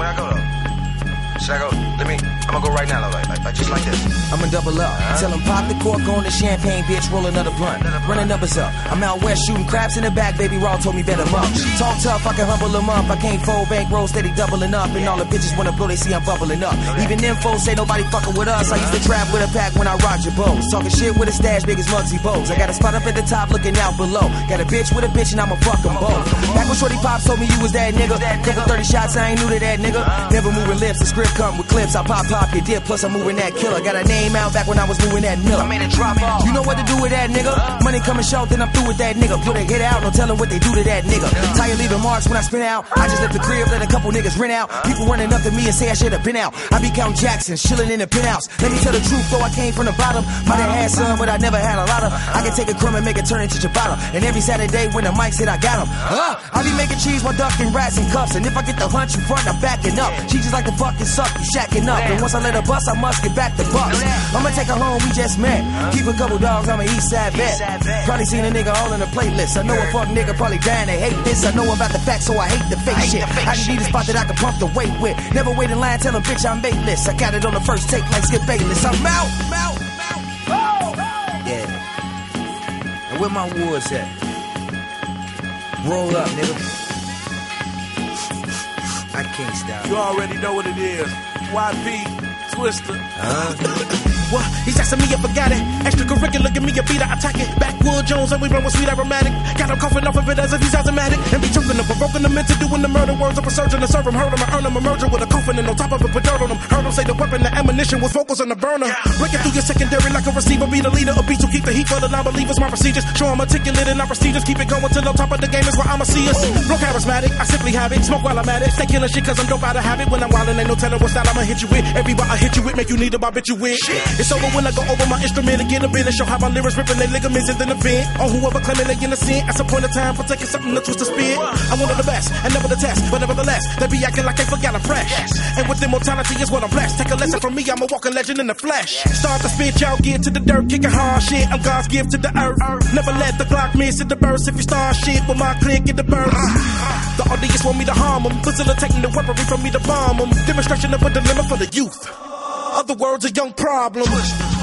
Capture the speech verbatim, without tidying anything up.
where I go though? Should I go? Let me. I'm gonna go right now, like, like, like just like this. I'ma double up. Uh-huh. Tell him pop the cork on the champagne, bitch. Roll another blunt. Running numbers up. I'm out west shooting craps in the back, baby. Raw told me better up. Talk tough, I can humble them up. I can't fold bank roll, steady doubling up. And all the bitches wanna blow, they see I'm bubbling up. Even them folks say nobody fucking with us. I used to trap with a pack when I rocked your bows. Talking shit with a stash, big as Muggsy Bogues. I got a spot up at the top looking out below. Got a bitch with a bitch and I'ma fuck them both. Back when Shorty Pops told me you was that nigga. Couple thirty shots, I ain't new to that nigga. Never moving lips, the script come with clips. I pop pop your dip, plus I'm moving that killer. Got a name out back when I was moving that nigga. I made it drop off. You know what to do with that nigga? Money coming short, then I'm through with that nigga. Put a hit out, no telling what they do to that nigga. Tired leaving marks when I spin out. I just left the crib, let a couple niggas rent out. People running up to me and say I should've been out. I be Count Jackson, chilling in the penthouse. Let me tell the truth, though I came from the bottom. Might have had some, but I never had a lot of. I can take a crumb and make it turn into ciabatta. And every Saturday when the mic hit, I got him. Uh, I be making cheese while ducking rats and cuffs. And if I get the hunch in front, I'm backing up. She just like to fucking suck, you shacking up. And once I let her bust, I must get back the bucks. I'ma take her home, we just met. Keep a couple dogs, I'm an east side vet. Probably seen a nigga all in the playlist. I know a fuck nigga probably dying to hate this. I know about the facts, so I hate the fake shit. I just need a spot that I can pump the weight with. Never wait in line, tell them bitch I'm baitless. I got it on the first take like Skip Bayless. I'm out, out, out. Yeah. And where my woods at? Roll up, nigga. I can't stop. You already know what it is. Y P, Twister. Huh? What? He's asking me if I got it. Extracurricular, give me a beat, I attack it. Backwood Jones, and we run with sweet aromatic. Got him coughing off of it as if he's asthmatic. And be choking him, provoking him into doing the murder. Words of a surgeon to serve him, hurt him, I earn him a merger with a coffin and on top of it, put dirt on him. Heard him say the weapon, the ammunition was focused on the burner. Breaking through your secondary like a receiver. Be the leader of beats who keep the heat for the non-believers. My procedures, show I'm articulate and not prestigious. Keep it going till on top of the game is where I'ma see us. Real charismatic, I simply have it. Smoke while I'm at it. Stay killing shit cause I'm dope out of habit. When I'm wildin', ain't no telling what style I'ma hit you with. Everybody I hit you with, make you need a barbiturate. It's over when I go over my instrument and get a bit and show how my lyrics ripping their ligaments in the event. On whoever claiming they innocent, at some point in time for taking something to twist the spin. I'm one of the best and never the test, but nevertheless, they be acting like they forgot I'm fresh. And with immortality is what I'm blessed. Take a lesson from me, I'm a walking legend in the flesh. Start to spit, y'all get to the dirt, kicking hard shit. I'm God's gift to the earth. Never let the clock miss at the burst. If you start shit with my click in the burst. The audience want me to harm them, facilitating the weaponry for me to bomb them. Demonstration of a dilemma for the youth. Other words, a young problem.